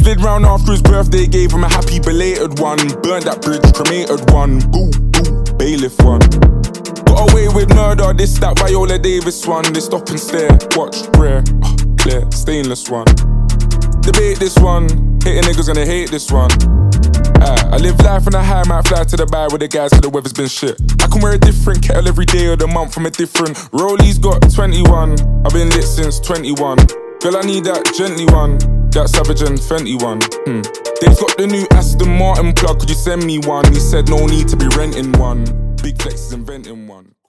slid round after his birthday, gave him a happy belated one. Burnt that bridge, cremated one. Boo, boo, bailiff one. Got away with murder, this, that Viola Davis one. They stop and stare, watch, rare, clear, stainless one. Debate this one, hating niggas gonna hate this one. I live life on a high, might fly to the bar with the guys till the weather's been shit. I can wear a different kettle every day of the month from a different. Rolly's got 21, I've been lit since 21. Girl, I need that gently one, that Savage and Fenty one. They've got the new Aston Martin plug, could you send me one? He said no need to be renting one. Big Flex is inventing one.